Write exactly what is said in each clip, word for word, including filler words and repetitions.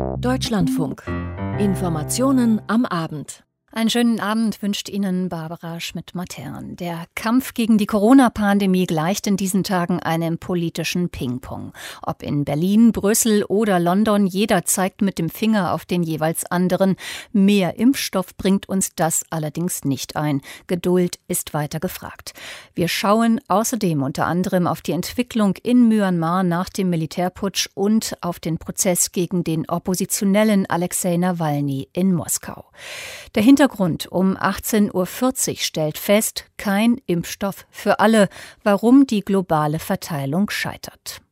Deutschlandfunk. Informationen am Abend. Einen schönen Abend wünscht Ihnen Barbara Schmidt-Matern. Der Kampf gegen die Corona-Pandemie gleicht in diesen Tagen einem politischen Ping-Pong. Ob in Berlin, Brüssel oder London, jeder zeigt mit dem Finger auf den jeweils anderen. Mehr Impfstoff bringt uns das allerdings nicht ein. Geduld ist weiter gefragt. Wir schauen außerdem unter anderem auf die Entwicklung in Myanmar nach dem Militärputsch und auf den Prozess gegen den Oppositionellen Alexei Nawalny in Moskau. Der Hintergrund um achtzehn Uhr vierzig stellt fest, kein Impfstoff für alle, warum die globale Verteilung scheitert.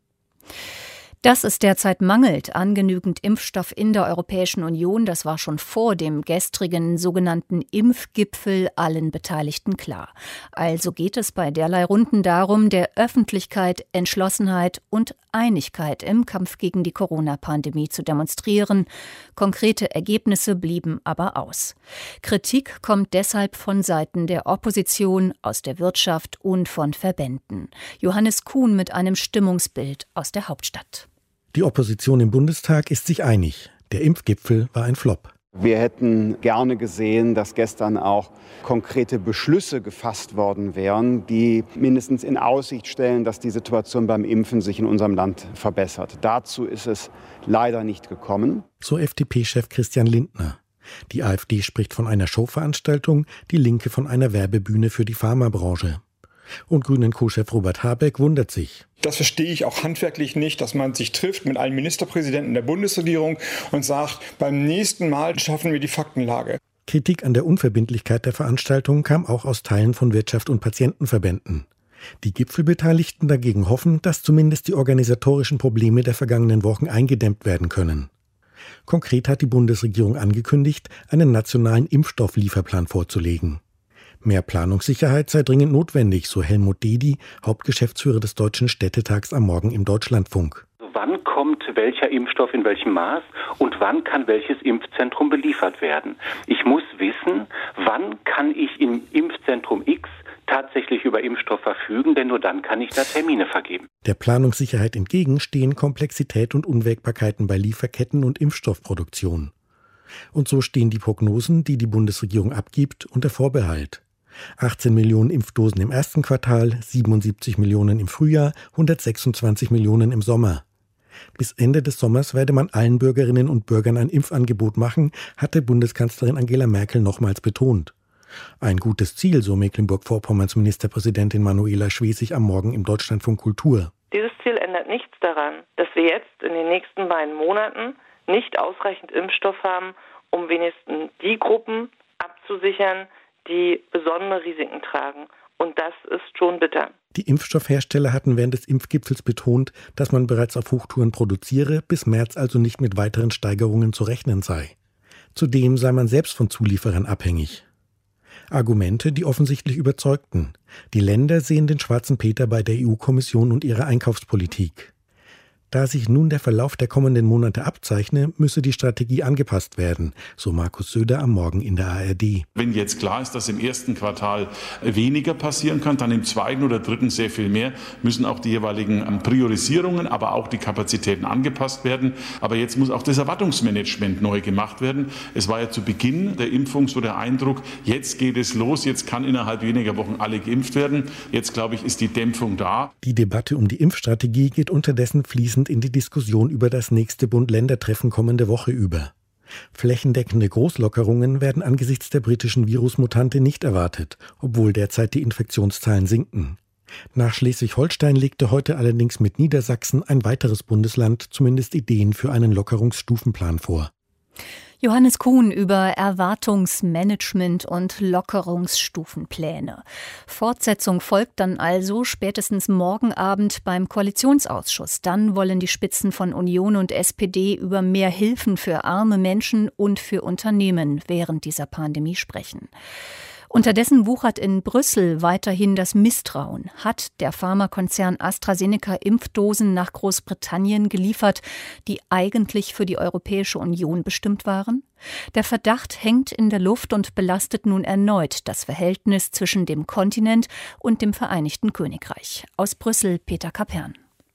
Dass es derzeit mangelt an genügend Impfstoff in der Europäischen Union, das war schon vor dem gestrigen sogenannten Impfgipfel allen Beteiligten klar. Also geht es bei derlei Runden darum, der Öffentlichkeit Entschlossenheit und Einigkeit im Kampf gegen die Corona-Pandemie zu demonstrieren. Konkrete Ergebnisse blieben aber aus. Kritik kommt deshalb von Seiten der Opposition, aus der Wirtschaft und von Verbänden. Johannes Kuhn mit einem Stimmungsbild aus der Hauptstadt. Die Opposition im Bundestag ist sich einig. Der Impfgipfel war ein Flop. Wir hätten gerne gesehen, dass gestern auch konkrete Beschlüsse gefasst worden wären, die mindestens in Aussicht stellen, dass die Situation beim Impfen sich in unserem Land verbessert. Dazu ist es leider nicht gekommen. So F D P-Chef Christian Lindner. Die AfD spricht von einer Showveranstaltung, die Linke von einer Werbebühne für die Pharmabranche. Und Grünen-Co-Chef Robert Habeck wundert sich. Das verstehe ich auch handwerklich nicht, dass man sich trifft mit allen Ministerpräsidenten der Bundesregierung und sagt, beim nächsten Mal schaffen wir die Faktenlage. Kritik an der Unverbindlichkeit der Veranstaltung kam auch aus Teilen von Wirtschaft und Patientenverbänden. Die Gipfelbeteiligten dagegen hoffen, dass zumindest die organisatorischen Probleme der vergangenen Wochen eingedämmt werden können. Konkret hat die Bundesregierung angekündigt, einen nationalen Impfstofflieferplan vorzulegen. Mehr Planungssicherheit sei dringend notwendig, so Helmut Dedi, Hauptgeschäftsführer des Deutschen Städtetags am Morgen im Deutschlandfunk. Wann kommt welcher Impfstoff in welchem Maß und wann kann welches Impfzentrum beliefert werden? Ich muss wissen, wann kann ich im Impfzentrum X tatsächlich über Impfstoff verfügen, denn nur dann kann ich da Termine vergeben. Der Planungssicherheit entgegen stehen Komplexität und Unwägbarkeiten bei Lieferketten und Impfstoffproduktion. Und so stehen die Prognosen, die die Bundesregierung abgibt, unter Vorbehalt. achtzehn Millionen Impfdosen im ersten Quartal, siebenundsiebzig Millionen im Frühjahr, hundertsechsundzwanzig Millionen im Sommer. Bis Ende des Sommers werde man allen Bürgerinnen und Bürgern ein Impfangebot machen, hatte Bundeskanzlerin Angela Merkel nochmals betont. Ein gutes Ziel, so Mecklenburg-Vorpommerns Ministerpräsidentin Manuela Schwesig am Morgen im Deutschlandfunk Kultur. Dieses Ziel ändert nichts daran, dass wir jetzt in den nächsten beiden Monaten nicht ausreichend Impfstoff haben, um wenigstens die Gruppen abzusichern, die besondere Risiken tragen. Und das ist schon bitter. Die Impfstoffhersteller hatten während des Impfgipfels betont, dass man bereits auf Hochtouren produziere, bis März also nicht mit weiteren Steigerungen zu rechnen sei. Zudem sei man selbst von Zulieferern abhängig. Argumente, die offensichtlich überzeugten. Die Länder sehen den schwarzen Peter bei der E U-Kommission und ihrer Einkaufspolitik. Da sich nun der Verlauf der kommenden Monate abzeichne, müsse die Strategie angepasst werden, so Markus Söder am Morgen in der A R D. Wenn jetzt klar ist, dass im ersten Quartal weniger passieren kann, dann im zweiten oder dritten sehr viel mehr, müssen auch die jeweiligen Priorisierungen, aber auch die Kapazitäten angepasst werden. Aber jetzt muss auch das Erwartungsmanagement neu gemacht werden. Es war ja zu Beginn der Impfung so der Eindruck, jetzt geht es los, jetzt kann innerhalb weniger Wochen alle geimpft werden. Jetzt, glaube ich, ist die Dämpfung da. Die Debatte um die Impfstrategie geht unterdessen fließend in die Diskussion über das nächste Bund-Länder-Treffen kommende Woche über. Flächendeckende Großlockerungen werden angesichts der britischen Virusmutante nicht erwartet, obwohl derzeit die Infektionszahlen sinken. Nach Schleswig-Holstein legte heute allerdings mit Niedersachsen ein weiteres Bundesland zumindest Ideen für einen Lockerungsstufenplan vor. Johannes Kuhn über Erwartungsmanagement und Lockerungsstufenpläne. Fortsetzung folgt dann also spätestens morgen Abend beim Koalitionsausschuss. Dann wollen die Spitzen von Union und S P D über mehr Hilfen für arme Menschen und für Unternehmen während dieser Pandemie sprechen. Unterdessen wuchert in Brüssel weiterhin das Misstrauen. Hat der Pharmakonzern AstraZeneca Impfdosen nach Großbritannien geliefert, die eigentlich für die Europäische Union bestimmt waren? Der Verdacht hängt in der Luft und belastet nun erneut das Verhältnis zwischen dem Kontinent und dem Vereinigten Königreich. Aus Brüssel Peter Kapern.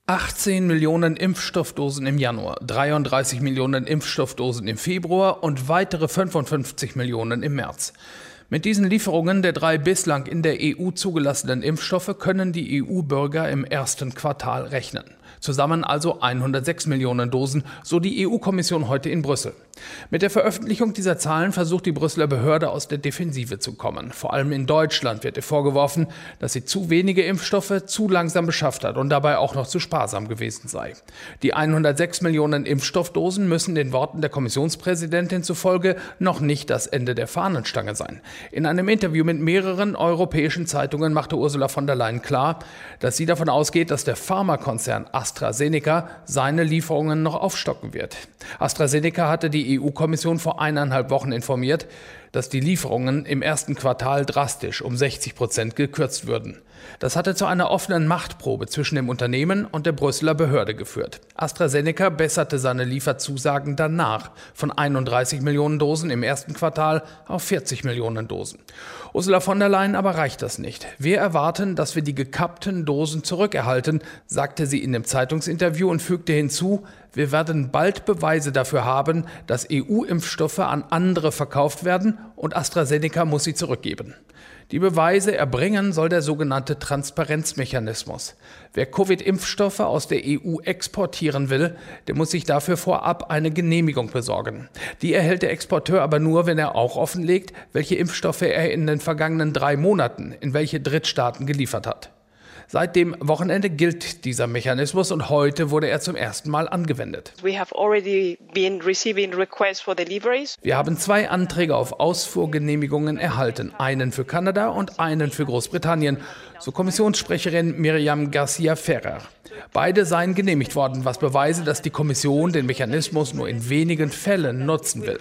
achtzehn Millionen Impfstoffdosen im Januar, dreiunddreißig Millionen Impfstoffdosen im Februar und weitere fünfundfünfzig Millionen im März. Mit diesen Lieferungen der drei bislang in der E U zugelassenen Impfstoffe können die E U-Bürger im ersten Quartal rechnen. Zusammen also hundertsechs Millionen Dosen, so die E U-Kommission heute in Brüssel. Mit der Veröffentlichung dieser Zahlen versucht die Brüsseler Behörde aus der Defensive zu kommen. Vor allem in Deutschland wird ihr vorgeworfen, dass sie zu wenige Impfstoffe zu langsam beschafft hat und dabei auch noch zu sparsam gewesen sei. Die hundertsechs Millionen Impfstoffdosen müssen den Worten der Kommissionspräsidentin zufolge noch nicht das Ende der Fahnenstange sein. In einem Interview mit mehreren europäischen Zeitungen machte Ursula von der Leyen klar, dass sie davon ausgeht, dass der Pharmakonzern AstraZeneca seine Lieferungen noch aufstocken wird. AstraZeneca hatte die E U-Kommission vor eineinhalb Wochen informiert, dass die Lieferungen im ersten Quartal drastisch um sechzig Prozent gekürzt würden. Das hatte zu einer offenen Machtprobe zwischen dem Unternehmen und der Brüsseler Behörde geführt. AstraZeneca besserte seine Lieferzusagen danach von einunddreißig Millionen Dosen im ersten Quartal auf vierzig Millionen Dosen. Ursula von der Leyen aber reicht das nicht. Wir erwarten, dass wir die gekappten Dosen zurückerhalten, sagte sie in dem Zeitungsinterview und fügte hinzu, wir werden bald Beweise dafür haben, dass E U-Impfstoffe an andere verkauft werden und AstraZeneca muss sie zurückgeben. Die Beweise erbringen soll der sogenannte Transparenzmechanismus. Wer Covid-Impfstoffe aus der E U exportieren will, der muss sich dafür vorab eine Genehmigung besorgen. Die erhält der Exporteur aber nur, wenn er auch offenlegt, welche Impfstoffe er in den vergangenen drei Monaten in welche Drittstaaten geliefert hat. Seit dem Wochenende gilt dieser Mechanismus und heute wurde er zum ersten Mal angewendet. We have already been receiving requests for deliveries. Wir haben zwei Anträge auf Ausfuhrgenehmigungen erhalten, einen für Kanada und einen für Großbritannien, so Kommissionssprecherin Miriam García Ferrer. Beide seien genehmigt worden, was beweise, dass die Kommission den Mechanismus nur in wenigen Fällen nutzen will.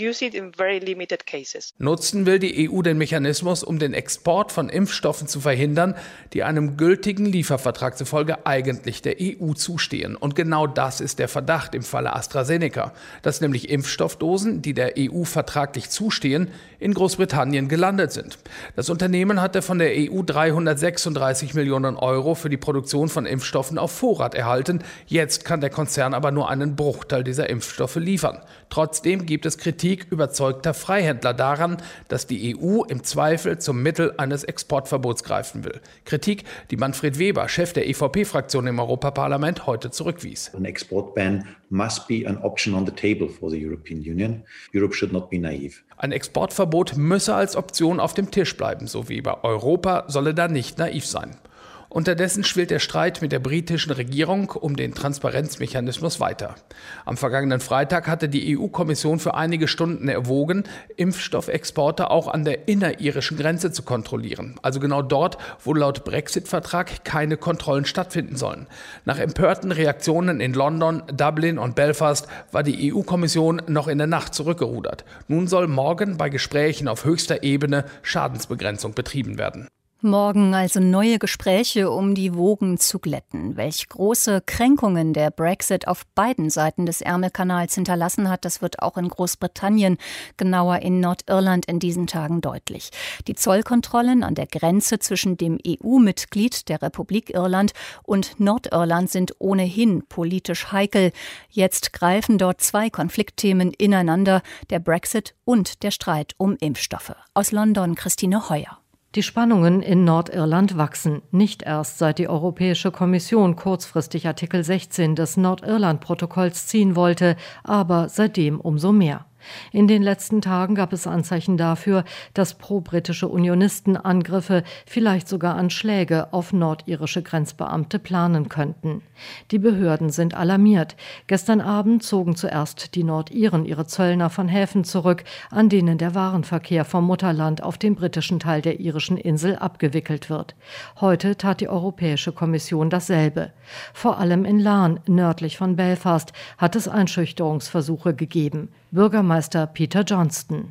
Nutzen will die E U den Mechanismus, um den Export von Impfstoffen zu verhindern, die einem gültigen Liefervertrag zufolge eigentlich der E U zustehen. Und genau das ist der Verdacht im Falle AstraZeneca, dass nämlich Impfstoffdosen, die der E U vertraglich zustehen, in Großbritannien gelandet sind. Das Unternehmen hatte von der E U dreihundertsechsunddreißig Millionen Euro für die Produktion von Impfstoffen auf Vorrat erhalten. Jetzt kann der Konzern aber nur einen Bruchteil dieser Impfstoffe liefern. Trotzdem gibt es Kritik überzeugter Freihändler daran, dass die E U im Zweifel zum Mittel eines Exportverbots greifen will. Kritik, die Manfred Weber, Chef der E V P-Fraktion im Europaparlament, heute zurückwies. An export ban must be an option on the table for the European Union. Europe should not be naive. Ein Exportverbot müsse als Option auf dem Tisch bleiben, so Weber. Europa solle da nicht naiv sein. Unterdessen schwillt der Streit mit der britischen Regierung um den Transparenzmechanismus weiter. Am vergangenen Freitag hatte die E U-Kommission für einige Stunden erwogen, Impfstoffexporte auch an der inneririschen Grenze zu kontrollieren. Also genau dort, wo laut Brexit-Vertrag keine Kontrollen stattfinden sollen. Nach empörten Reaktionen in London, Dublin und Belfast war die E U-Kommission noch in der Nacht zurückgerudert. Nun soll morgen bei Gesprächen auf höchster Ebene Schadensbegrenzung betrieben werden. Morgen also neue Gespräche, um die Wogen zu glätten. Welch große Kränkungen der Brexit auf beiden Seiten des Ärmelkanals hinterlassen hat, das wird auch in Großbritannien, genauer in Nordirland in diesen Tagen deutlich. Die Zollkontrollen an der Grenze zwischen dem E U-Mitglied der Republik Irland und Nordirland sind ohnehin politisch heikel. Jetzt greifen dort zwei Konfliktthemen ineinander, der Brexit und der Streit um Impfstoffe. Aus London Christine Heuer. Die Spannungen in Nordirland wachsen, nicht erst seit die Europäische Kommission kurzfristig Artikel sechzehn des Nordirland-Protokolls ziehen wollte, aber seitdem umso mehr. In den letzten Tagen gab es Anzeichen dafür, dass pro-britische Unionisten Angriffe, vielleicht sogar Anschläge auf nordirische Grenzbeamte planen könnten. Die Behörden sind alarmiert. Gestern Abend zogen zuerst die Nordiren ihre Zöllner von Häfen zurück, an denen der Warenverkehr vom Mutterland auf den britischen Teil der irischen Insel abgewickelt wird. Heute tat die Europäische Kommission dasselbe. Vor allem in Larne, nördlich von Belfast, hat es Einschüchterungsversuche gegeben. Bürgermeister Peter Johnston.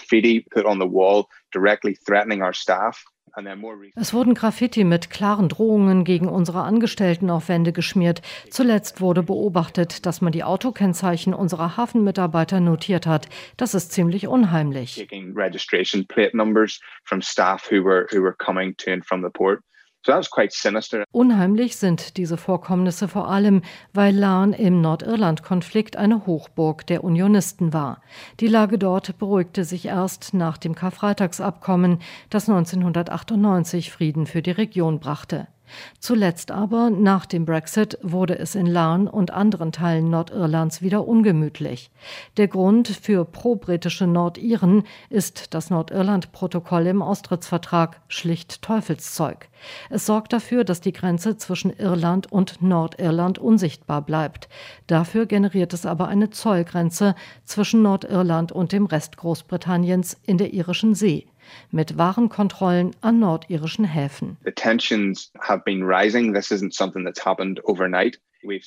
Es wurden Graffiti mit klaren Drohungen gegen unsere Angestellten auf Wände geschmiert. Zuletzt wurde beobachtet, dass man die Autokennzeichen unserer Hafenmitarbeiter notiert hat. Das ist ziemlich unheimlich. Unheimlich sind diese Vorkommnisse vor allem, weil Larne im Nordirland-Konflikt eine Hochburg der Unionisten war. Die Lage dort beruhigte sich erst nach dem Karfreitagsabkommen, das neunzehnhundertachtundneunzig Frieden für die Region brachte. Zuletzt aber, nach dem Brexit, wurde es in Larne und anderen Teilen Nordirlands wieder ungemütlich. Der Grund für pro-britische Nordiren ist das Nordirland-Protokoll im Austrittsvertrag, schlicht Teufelszeug. Es sorgt dafür, dass die Grenze zwischen Irland und Nordirland unsichtbar bleibt. Dafür generiert es aber eine Zollgrenze zwischen Nordirland und dem Rest Großbritanniens in der Irischen See, mit Warenkontrollen an nordirischen Häfen. The tensions have been rising. This isn't something that's happened overnight.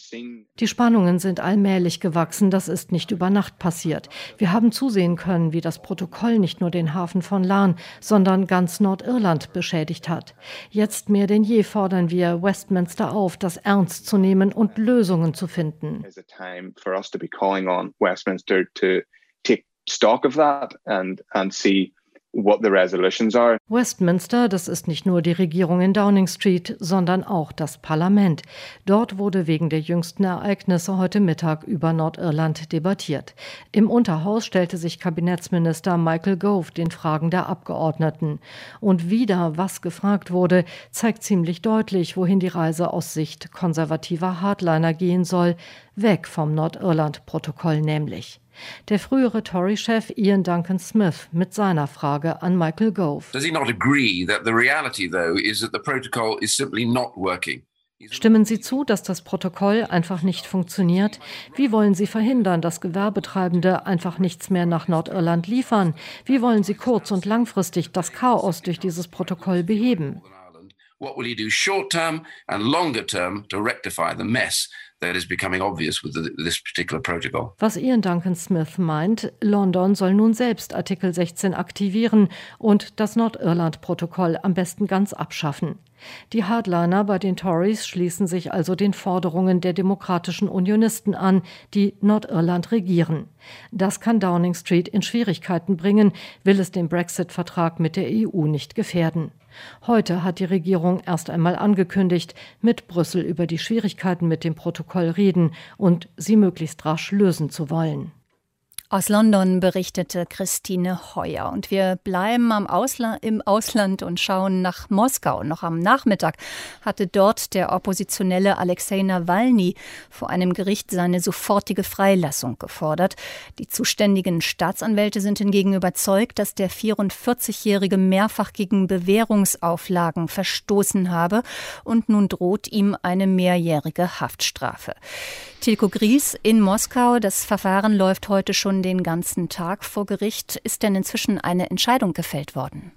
Die Spannungen sind allmählich gewachsen, das ist nicht über Nacht passiert. Wir haben zusehen können, wie das Protokoll nicht nur den Hafen von Larne, sondern ganz Nordirland beschädigt hat. Jetzt mehr denn je fordern wir Westminster auf, das ernst zu nehmen und Lösungen zu finden. It's a time for us to be calling on Westminster to take stock of that and and see what the resolutions are. Westminster, das ist nicht nur die Regierung in Downing Street, sondern auch das Parlament. Dort wurde wegen der jüngsten Ereignisse heute Mittag über Nordirland debattiert. Im Unterhaus stellte sich Kabinettsminister Michael Gove den Fragen der Abgeordneten. Und wieder, was gefragt wurde, zeigt ziemlich deutlich, wohin die Reise aus Sicht konservativer Hardliner gehen soll, weg vom Nordirland-Protokoll nämlich. Der frühere Tory-Chef Ian Duncan Smith mit seiner Frage an Michael Gove. Does he not agree that the reality, though, is that the protocol is simply not working? Stimmen Sie zu, dass das Protokoll einfach nicht funktioniert? Wie wollen Sie verhindern, dass Gewerbetreibende einfach nichts mehr nach Nordirland liefern? Wie wollen Sie kurz- und langfristig das Chaos durch dieses Protokoll beheben? What will he do short term and longer term to rectify the mess that is becoming obvious with the, this particular protocol? Was Ian Duncan Smith meint, London soll nun selbst Artikel sechzehn aktivieren und das Nordirland-Protokoll am besten ganz abschaffen. Die Hardliner bei den Tories schließen sich also den Forderungen der demokratischen Unionisten an, die Nordirland regieren. Das kann Downing Street in Schwierigkeiten bringen, will es den Brexit-Vertrag mit der E U nicht gefährden. Heute hat die Regierung erst einmal angekündigt, mit Brüssel über die Schwierigkeiten mit dem Protokoll reden und sie möglichst rasch lösen zu wollen. Aus London berichtete Christine Heuer. Und wir bleiben am Ausla- im Ausland und schauen nach Moskau. Noch am Nachmittag hatte dort der Oppositionelle Alexei Nawalny vor einem Gericht seine sofortige Freilassung gefordert. Die zuständigen Staatsanwälte sind hingegen überzeugt, dass der vierundvierzigjährige mehrfach gegen Bewährungsauflagen verstoßen habe und nun droht ihm eine mehrjährige Haftstrafe. Tilko Gries in Moskau. Das Verfahren läuft heute schon den ganzen Tag vor Gericht. Ist denn inzwischen eine Entscheidung gefällt worden?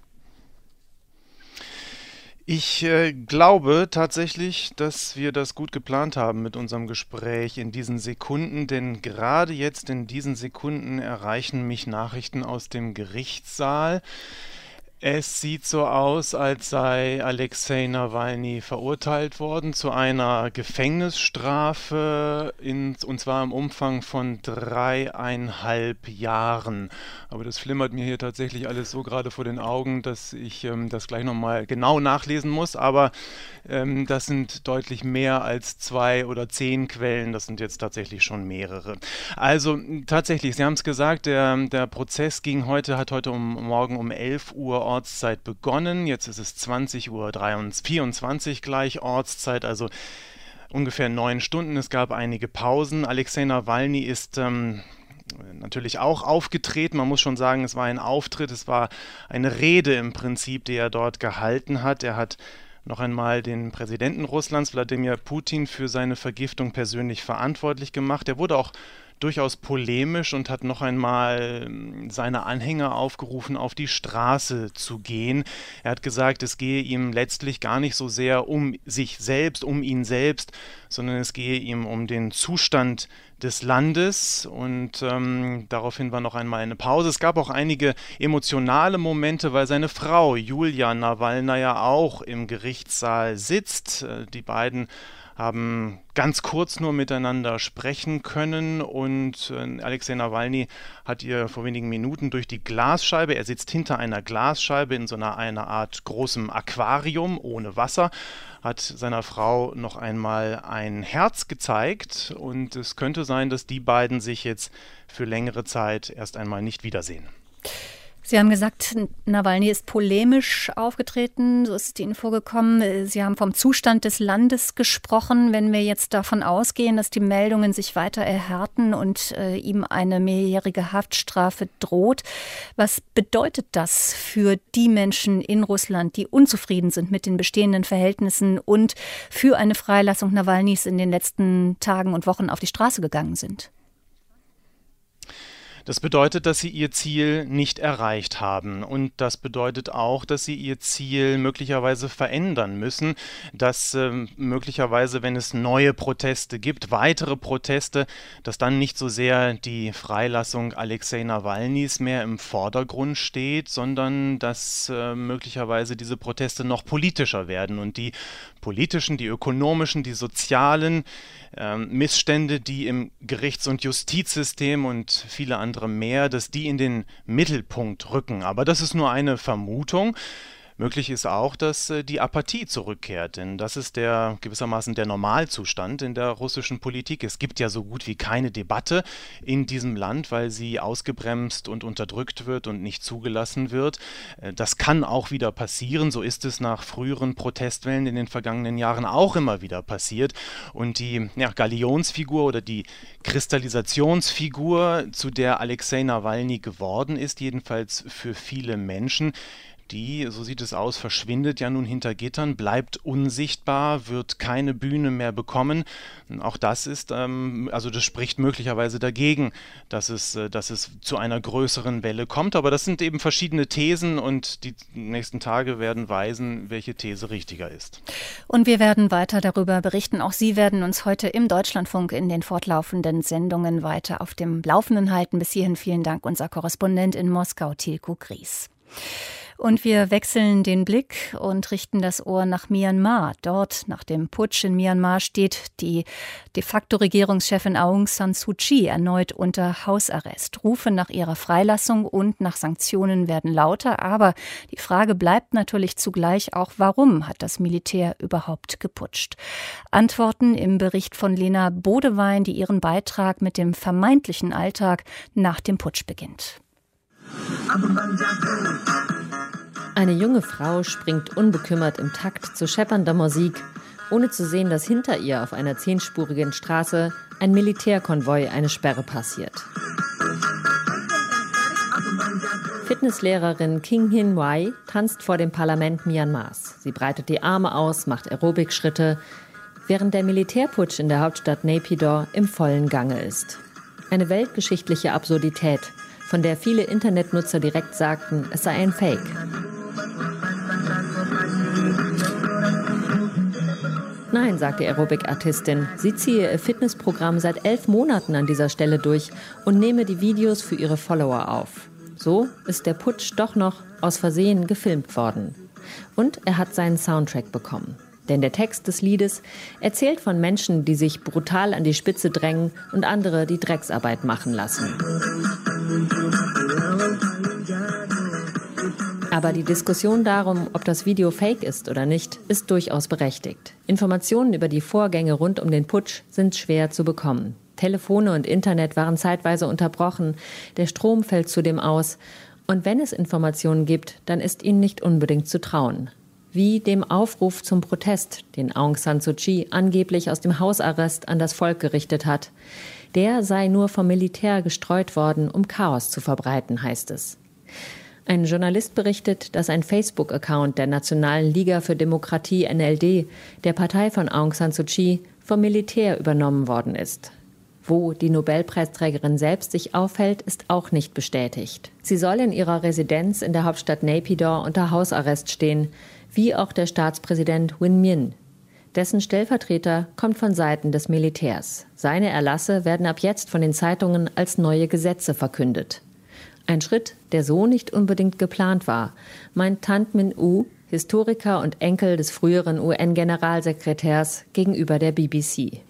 Ich äh, glaube tatsächlich, dass wir das gut geplant haben mit unserem Gespräch in diesen Sekunden, denn gerade jetzt in diesen Sekunden erreichen mich Nachrichten aus dem Gerichtssaal. Es sieht so aus, als sei Alexei Nawalny verurteilt worden zu einer Gefängnisstrafe, in, und zwar im Umfang von dreieinhalb Jahren. Aber das flimmert mir hier tatsächlich alles so gerade vor den Augen, dass ich ähm, das gleich nochmal genau nachlesen muss. Aber ähm, das sind deutlich mehr als zwei oder zehn Quellen, das sind jetzt tatsächlich schon mehrere. Also tatsächlich, Sie haben es gesagt, der, der Prozess ging heute, hat heute um, morgen um elf Uhr Ortszeit begonnen. Jetzt ist es zwanzig Uhr vierundzwanzig gleich Ortszeit, also ungefähr neun Stunden. Es gab einige Pausen. Alexei Nawalny ist ähm, natürlich auch aufgetreten. Man muss schon sagen, es war ein Auftritt, es war eine Rede im Prinzip, die er dort gehalten hat. Er hat noch einmal den Präsidenten Russlands, Wladimir Putin, für seine Vergiftung persönlich verantwortlich gemacht. Er wurde auch durchaus polemisch und hat noch einmal seine Anhänger aufgerufen, auf die Straße zu gehen. Er hat gesagt, es gehe ihm letztlich gar nicht so sehr um sich selbst, um ihn selbst, sondern es gehe ihm um den Zustand des Landes, und ähm, daraufhin war noch einmal eine Pause. Es gab auch einige emotionale Momente, weil seine Frau Julia Nawalna ja auch im Gerichtssaal sitzt. Die beiden haben ganz kurz nur miteinander sprechen können und Alexei Nawalny hat ihr vor wenigen Minuten durch die Glasscheibe, er sitzt hinter einer Glasscheibe in so einer, einer Art großem Aquarium ohne Wasser, hat seiner Frau noch einmal ein Herz gezeigt und es könnte sein, dass die beiden sich jetzt für längere Zeit erst einmal nicht wiedersehen. Sie haben gesagt, Nawalny ist polemisch aufgetreten, so ist die Info gekommen. Sie haben vom Zustand des Landes gesprochen. Wenn wir jetzt davon ausgehen, dass die Meldungen sich weiter erhärten und äh, ihm eine mehrjährige Haftstrafe droht, was bedeutet das für die Menschen in Russland, die unzufrieden sind mit den bestehenden Verhältnissen und für eine Freilassung Nawalnys in den letzten Tagen und Wochen auf die Straße gegangen sind? Das bedeutet, dass sie ihr Ziel nicht erreicht haben und das bedeutet auch, dass sie ihr Ziel möglicherweise verändern müssen, dass äh, möglicherweise, wenn es neue Proteste gibt, weitere Proteste, dass dann nicht so sehr die Freilassung Alexei Nawalnys mehr im Vordergrund steht, sondern dass äh, möglicherweise diese Proteste noch politischer werden und die politischen, die ökonomischen, die sozialen äh, Missstände, die im Gerichts- und Justizsystem und viele andere mehr, dass die in den Mittelpunkt rücken. Aber das ist nur eine Vermutung. Möglich ist auch, dass äh, die Apathie zurückkehrt, denn das ist der gewissermaßen der Normalzustand in der russischen Politik. Es gibt ja so gut wie keine Debatte in diesem Land, weil sie ausgebremst und unterdrückt wird und nicht zugelassen wird. Äh, das kann auch wieder passieren, so ist es nach früheren Protestwellen in den vergangenen Jahren auch immer wieder passiert. Und die ja, Galionsfigur oder die Kristallisationsfigur, zu der Alexei Nawalny geworden ist, jedenfalls für viele Menschen, die, so sieht es aus, verschwindet ja nun hinter Gittern, bleibt unsichtbar, wird keine Bühne mehr bekommen. Auch das ist, ähm, also das spricht möglicherweise dagegen, dass es, äh, dass es zu einer größeren Welle kommt. Aber das sind eben verschiedene Thesen und die nächsten Tage werden weisen, welche These richtiger ist. Und wir werden weiter darüber berichten. Auch Sie werden uns heute im Deutschlandfunk in den fortlaufenden Sendungen weiter auf dem Laufenden halten. Bis hierhin vielen Dank, unser Korrespondent in Moskau, Tilko Gries. Und wir wechseln den Blick und richten das Ohr nach Myanmar. Dort, nach dem Putsch in Myanmar, steht die de facto Regierungschefin Aung San Suu Kyi erneut unter Hausarrest. Rufe nach ihrer Freilassung und nach Sanktionen werden lauter. Aber die Frage bleibt natürlich zugleich auch, warum hat das Militär überhaupt geputscht? Antworten im Bericht von Lena Bodewein, die ihren Beitrag mit dem vermeintlichen Alltag nach dem Putsch beginnt. Eine junge Frau springt unbekümmert im Takt zu scheppernder Musik, ohne zu sehen, dass hinter ihr auf einer zehnspurigen Straße ein Militärkonvoi eine Sperre passiert. Fitnesslehrerin King Hin Wai tanzt vor dem Parlament Myanmars. Sie breitet die Arme aus, macht Aerobikschritte, während der Militärputsch in der Hauptstadt Naypyidaw im vollen Gange ist. Eine weltgeschichtliche Absurdität, von der viele Internetnutzer direkt sagten, es sei ein Fake. Nein, sagt die Aerobic-Artistin, sie ziehe ihr Fitnessprogramm seit elf Monaten an dieser Stelle durch und nehme die Videos für ihre Follower auf. So ist der Putsch doch noch aus Versehen gefilmt worden. Und er hat seinen Soundtrack bekommen. Denn der Text des Liedes erzählt von Menschen, die sich brutal an die Spitze drängen und andere die Drecksarbeit machen lassen. Aber die Diskussion darum, ob das Video fake ist oder nicht, ist durchaus berechtigt. Informationen über die Vorgänge rund um den Putsch sind schwer zu bekommen. Telefone und Internet waren zeitweise unterbrochen, der Strom fällt zudem aus. Und wenn es Informationen gibt, dann ist ihnen nicht unbedingt zu trauen. Wie dem Aufruf zum Protest, den Aung San Suu Kyi angeblich aus dem Hausarrest an das Volk gerichtet hat. Der sei nur vom Militär gestreut worden, um Chaos zu verbreiten, heißt es. Ein Journalist berichtet, dass ein Facebook-Account der Nationalen Liga für Demokratie N L D, der Partei von Aung San Suu Kyi, vom Militär übernommen worden ist. Wo die Nobelpreisträgerin selbst sich aufhält, ist auch nicht bestätigt. Sie soll in ihrer Residenz in der Hauptstadt Naypyidaw unter Hausarrest stehen, wie auch der Staatspräsident Win Myint. Dessen Stellvertreter kommt von Seiten des Militärs. Seine Erlasse werden ab jetzt von den Zeitungen als neue Gesetze verkündet. Ein Schritt, der so nicht unbedingt geplant war, meint Tan Min U, Historiker und Enkel des früheren U N-Generalsekretärs, gegenüber der B B C.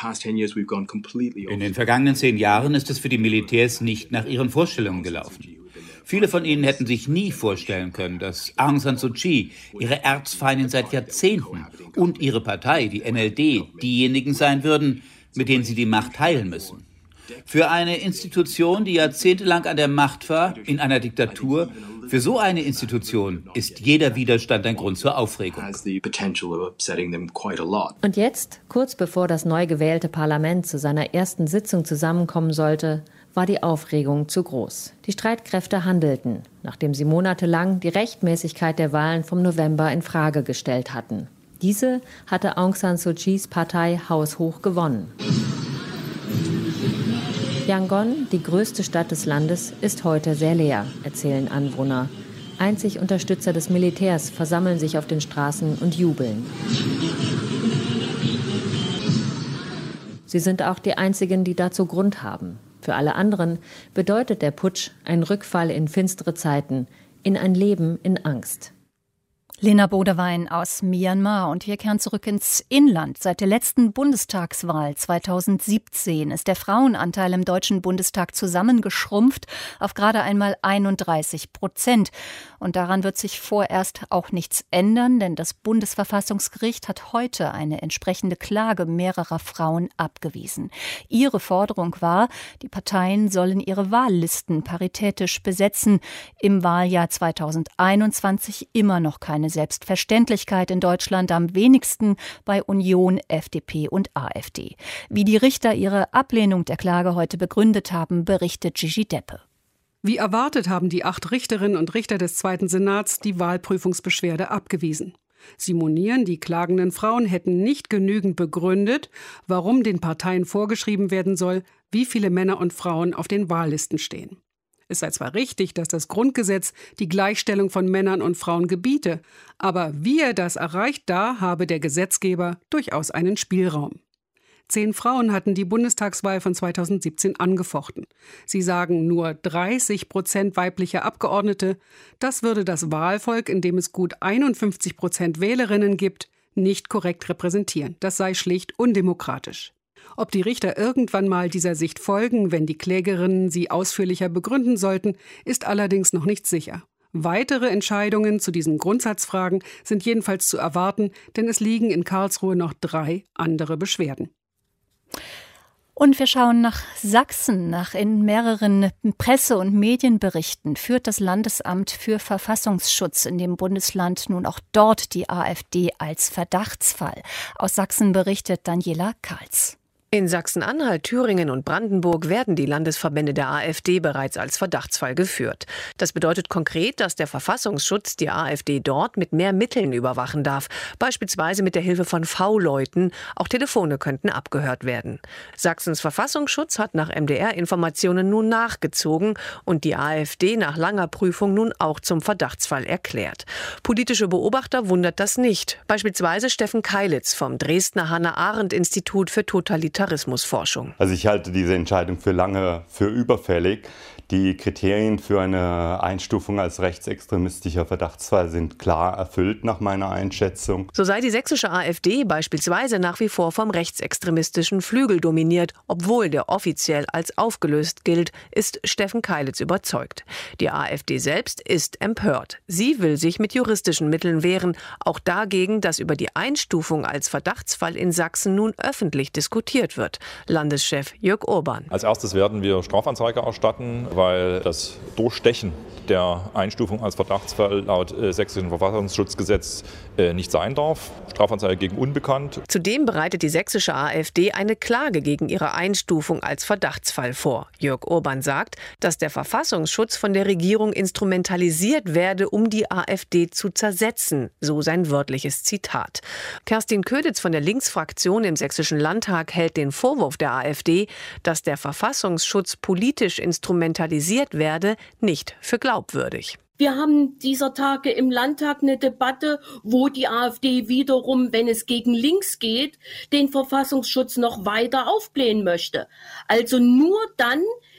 In den vergangenen zehn Jahren ist es für die Militärs nicht nach ihren Vorstellungen gelaufen. Viele von ihnen hätten sich nie vorstellen können, dass Aung San Suu Kyi, ihre Erzfeindin seit Jahrzehnten, und ihre Partei, die N L D, diejenigen sein würden, mit denen sie die Macht teilen müssen. Für eine Institution, die jahrzehntelang an der Macht war, in einer Diktatur, für so eine Institution ist jeder Widerstand ein Grund zur Aufregung. Und jetzt, kurz bevor das neu gewählte Parlament zu seiner ersten Sitzung zusammenkommen sollte, war die Aufregung zu groß. Die Streitkräfte handelten, nachdem sie monatelang die Rechtmäßigkeit der Wahlen vom November in Frage gestellt hatten. Diese hatte Aung San Suu Kyis Partei haushoch gewonnen. Yangon, die größte Stadt des Landes, ist heute sehr leer, erzählen Anwohner. Einzig Unterstützer des Militärs versammeln sich auf den Straßen und jubeln. Sie sind auch die einzigen, die dazu Grund haben. Für alle anderen bedeutet der Putsch ein Rückfall in finstere Zeiten, in ein Leben in Angst. Lena Bodewein aus Myanmar, und wir kehren zurück ins Inland. Seit der letzten Bundestagswahl zweitausendsiebzehn ist der Frauenanteil im Deutschen Bundestag zusammengeschrumpft auf gerade einmal einunddreißig Prozent. Und daran wird sich vorerst auch nichts ändern, denn das Bundesverfassungsgericht hat heute eine entsprechende Klage mehrerer Frauen abgewiesen. Ihre Forderung war, die Parteien sollen ihre Wahllisten paritätisch besetzen. Im Wahljahr zweitausendeinundzwanzig immer noch keine Selbstverständlichkeit in Deutschland, am wenigsten bei Union, F D P und AfD. Wie die Richter ihre Ablehnung der Klage heute begründet haben, berichtet Gigi Deppe. Wie erwartet haben die acht Richterinnen und Richter des Zweiten Senats die Wahlprüfungsbeschwerde abgewiesen. Sie monieren, die klagenden Frauen hätten nicht genügend begründet, warum den Parteien vorgeschrieben werden soll, wie viele Männer und Frauen auf den Wahllisten stehen. Es sei zwar richtig, dass das Grundgesetz die Gleichstellung von Männern und Frauen gebiete, aber wie er das erreicht, da habe der Gesetzgeber durchaus einen Spielraum. Zehn Frauen hatten die Bundestagswahl von zweitausendsiebzehn angefochten. Sie sagen nur dreißig Prozent weiblicher Abgeordnete. Das würde das Wahlvolk, in dem es gut einundfünfzig Prozent Wählerinnen gibt, nicht korrekt repräsentieren. Das sei schlicht undemokratisch. Ob die Richter irgendwann mal dieser Sicht folgen, wenn die Klägerinnen sie ausführlicher begründen sollten, ist allerdings noch nicht sicher. Weitere Entscheidungen zu diesen Grundsatzfragen sind jedenfalls zu erwarten, denn es liegen in Karlsruhe noch drei andere Beschwerden. Und wir schauen nach Sachsen. Nach in mehreren Presse- und Medienberichten führt das Landesamt für Verfassungsschutz in dem Bundesland nun auch dort die AfD als Verdachtsfall. Aus Sachsen berichtet Daniela Karls. In Sachsen-Anhalt, Thüringen und Brandenburg werden die Landesverbände der AfD bereits als Verdachtsfall geführt. Das bedeutet konkret, dass der Verfassungsschutz die AfD dort mit mehr Mitteln überwachen darf, beispielsweise mit der Hilfe von V-Leuten. Auch Telefone könnten abgehört werden. Sachsens Verfassungsschutz hat nach M D R-Informationen nun nachgezogen und die AfD nach langer Prüfung nun auch zum Verdachtsfall erklärt. Politische Beobachter wundert das nicht. Beispielsweise Steffen Keilitz vom Dresdner Hannah-Arendt-Institut für Totalitarismus. Terrorismusforschung. Also ich halte diese Entscheidung für lange für überfällig. Die Kriterien für eine Einstufung als rechtsextremistischer Verdachtsfall sind klar erfüllt nach meiner Einschätzung. So sei die sächsische AfD beispielsweise nach wie vor vom rechtsextremistischen Flügel dominiert, obwohl der offiziell als aufgelöst gilt, ist Steffen Keilitz überzeugt. Die AfD selbst ist empört. Sie will sich mit juristischen Mitteln wehren, auch dagegen, dass über die Einstufung als Verdachtsfall in Sachsen nun öffentlich diskutiert wird. Landeschef Jörg Urban. Als erstes werden wir Strafanzeige erstatten, weil das Durchstechen der Einstufung als Verdachtsfall laut äh, sächsischen Verfassungsschutzgesetz äh, nicht sein darf. Strafanzeige gegen Unbekannt. Zudem bereitet die sächsische AfD eine Klage gegen ihre Einstufung als Verdachtsfall vor. Jörg Urban sagt, dass der Verfassungsschutz von der Regierung instrumentalisiert werde, um die AfD zu zersetzen. So sein wörtliches Zitat. Kerstin Köditz von der Linksfraktion im Sächsischen Landtag hält den Vorwurf der AfD, dass der Verfassungsschutz politisch instrumentalisiert werde, nicht für glaubwürdig. Wir haben dieser Tage im Landtag eine Debatte, wo die AfD wiederum, wenn es gegen links geht, den Verfassungsschutz noch weiter aufblähen möchte. Also nur dann,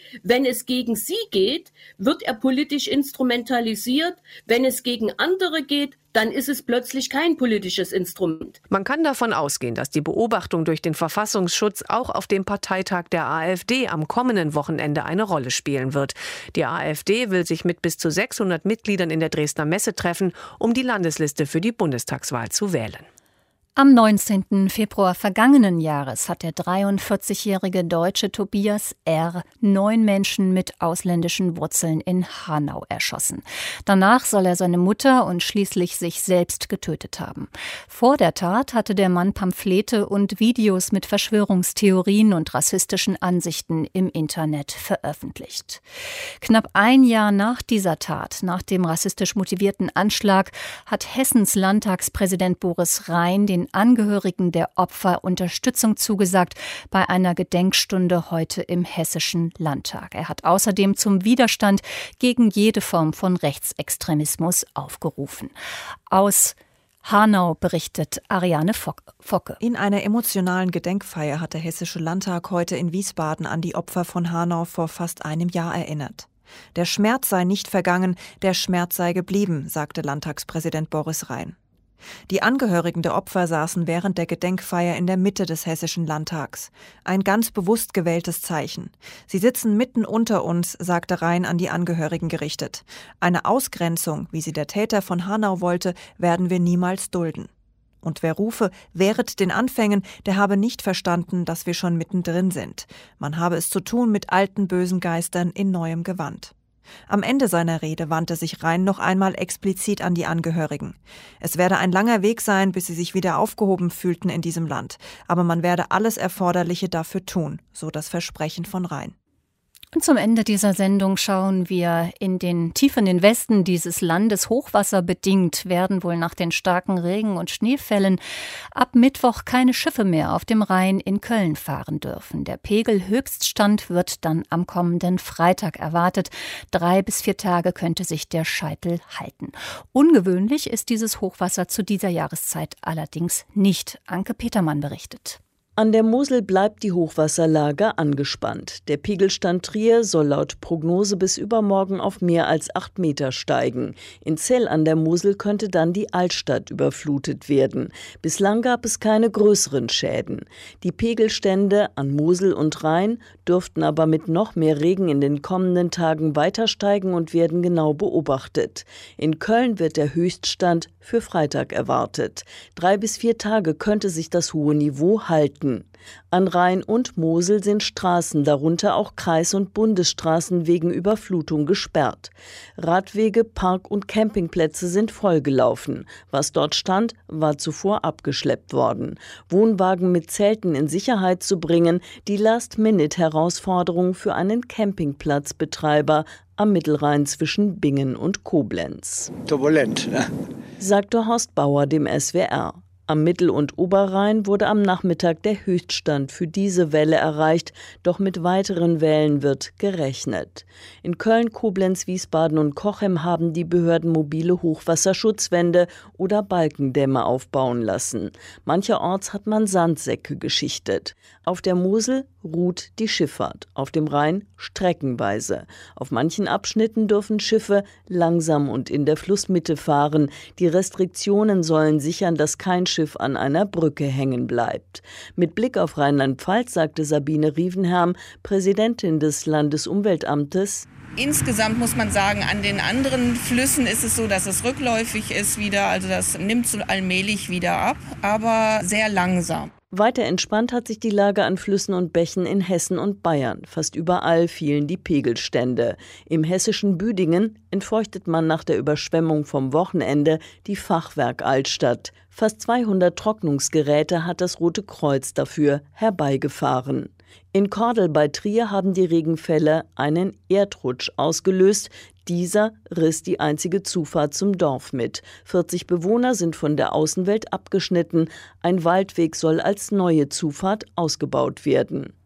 Wenn es gegen sie geht, wird er politisch instrumentalisiert. Wenn es gegen andere geht, dann ist es plötzlich kein politisches Instrument. Man kann davon ausgehen, dass die Beobachtung durch den Verfassungsschutz auch auf dem Parteitag der AfD am kommenden Wochenende eine Rolle spielen wird. Die AfD will sich mit bis zu sechshundert Mitgliedern in der Dresdner Messe treffen, um die Landesliste für die Bundestagswahl zu wählen. Am neunzehnten Februar vergangenen Jahres hat der dreiundvierzigjährige Deutsche Tobias R. neun Menschen mit ausländischen Wurzeln in Hanau erschossen. Danach soll er seine Mutter und schließlich sich selbst getötet haben. Vor der Tat hatte der Mann Pamphlete und Videos mit Verschwörungstheorien und rassistischen Ansichten im Internet veröffentlicht. Knapp ein Jahr nach dieser Tat, nach dem rassistisch motivierten Anschlag, hat Hessens Landtagspräsident Boris Rhein den Angehörigen der Opfer Unterstützung zugesagt bei einer Gedenkstunde heute im Hessischen Landtag. Er hat außerdem zum Widerstand gegen jede Form von Rechtsextremismus aufgerufen. Aus Hanau berichtet Ariane Focke. In einer emotionalen Gedenkfeier hat der Hessische Landtag heute in Wiesbaden an die Opfer von Hanau vor fast einem Jahr erinnert. Der Schmerz sei nicht vergangen, der Schmerz sei geblieben, sagte Landtagspräsident Boris Rhein. Die Angehörigen der Opfer saßen während der Gedenkfeier in der Mitte des Hessischen Landtags. Ein ganz bewusst gewähltes Zeichen. Sie sitzen mitten unter uns, sagte Rhein an die Angehörigen gerichtet. Eine Ausgrenzung, wie sie der Täter von Hanau wollte, werden wir niemals dulden. Und wer rufe, wehret den Anfängen, der habe nicht verstanden, dass wir schon mittendrin sind. Man habe es zu tun mit alten bösen Geistern in neuem Gewand. Am Ende seiner Rede wandte sich Rhein noch einmal explizit an die Angehörigen. Es werde ein langer Weg sein, bis sie sich wieder aufgehoben fühlten in diesem Land. Aber man werde alles Erforderliche dafür tun, so das Versprechen von Rhein. Und zum Ende dieser Sendung schauen wir in den tief in den Westen dieses Landes. Hochwasserbedingt werden wohl nach den starken Regen- und Schneefällen ab Mittwoch keine Schiffe mehr auf dem Rhein in Köln fahren dürfen. Der Pegelhöchststand wird dann am kommenden Freitag erwartet. Drei bis vier Tage könnte sich der Scheitel halten. Ungewöhnlich ist dieses Hochwasser zu dieser Jahreszeit allerdings nicht. Anke Petermann berichtet. An der Mosel bleibt die Hochwasserlage angespannt. Der Pegelstand Trier soll laut Prognose bis übermorgen auf mehr als acht Meter steigen. In Zell an der Mosel könnte dann die Altstadt überflutet werden. Bislang gab es keine größeren Schäden. Die Pegelstände an Mosel und Rhein dürften aber mit noch mehr Regen in den kommenden Tagen weiter steigen und werden genau beobachtet. In Köln wird der Höchststand für Freitag erwartet. Drei bis vier Tage könnte sich das hohe Niveau halten. An Rhein und Mosel sind Straßen, darunter auch Kreis- und Bundesstraßen, wegen Überflutung gesperrt. Radwege, Park- und Campingplätze sind vollgelaufen. Was dort stand, war zuvor abgeschleppt worden. Wohnwagen mit Zelten in Sicherheit zu bringen, die Last-Minute-Herausforderung für einen Campingplatzbetreiber am Mittelrhein zwischen Bingen und Koblenz. Turbulent, ne? Sagte Horst Bauer dem S W R. Am Mittel- und Oberrhein wurde am Nachmittag der Höchststand für diese Welle erreicht, doch mit weiteren Wellen wird gerechnet. In Köln, Koblenz, Wiesbaden und Cochem haben die Behörden mobile Hochwasserschutzwände oder Balkendämme aufbauen lassen. Mancherorts hat man Sandsäcke geschichtet. Auf der Mosel ruht die Schifffahrt, auf dem Rhein streckenweise. Auf manchen Abschnitten dürfen Schiffe langsam und in der Flussmitte fahren. Die Restriktionen sollen sichern, dass kein Schiff an einer Brücke hängen bleibt. Mit Blick auf Rheinland-Pfalz sagte Sabine Rievenherm, Präsidentin des Landesumweltamtes: Insgesamt muss man sagen, an den anderen Flüssen ist es so, dass es rückläufig ist wieder. Also das nimmt so allmählich wieder ab, aber sehr langsam. Weiter entspannt hat sich die Lage an Flüssen und Bächen in Hessen und Bayern. Fast überall fielen die Pegelstände. Im hessischen Büdingen entfeuchtet man nach der Überschwemmung vom Wochenende die Fachwerk-Altstadt. Fast zweihundert Trocknungsgeräte hat das Rote Kreuz dafür herbeigefahren. In Kordel bei Trier haben die Regenfälle einen Erdrutsch ausgelöst. Dieser riss die einzige Zufahrt zum Dorf mit. vierzig Bewohner sind von der Außenwelt abgeschnitten. Ein Waldweg soll als neue Zufahrt ausgebaut werden.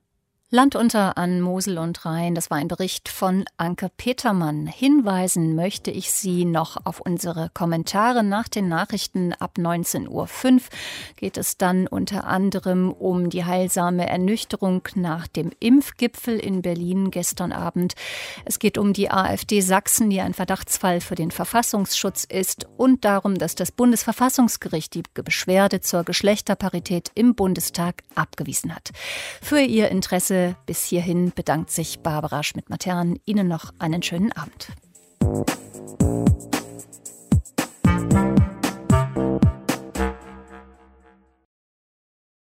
Land unter an Mosel und Rhein, das war ein Bericht von Anke Petermann. Hinweisen möchte ich Sie noch auf unsere Kommentare nach den Nachrichten. Ab neunzehn Uhr fünf geht es dann unter anderem um die heilsame Ernüchterung nach dem Impfgipfel in Berlin gestern Abend. Es geht um die AfD Sachsen, die ein Verdachtsfall für den Verfassungsschutz ist, und darum, dass das Bundesverfassungsgericht die Beschwerde zur Geschlechterparität im Bundestag abgewiesen hat. Für Ihr Interesse bis hierhin bedankt sich Barbara Schmidt-Matern. Ihnen noch einen schönen Abend.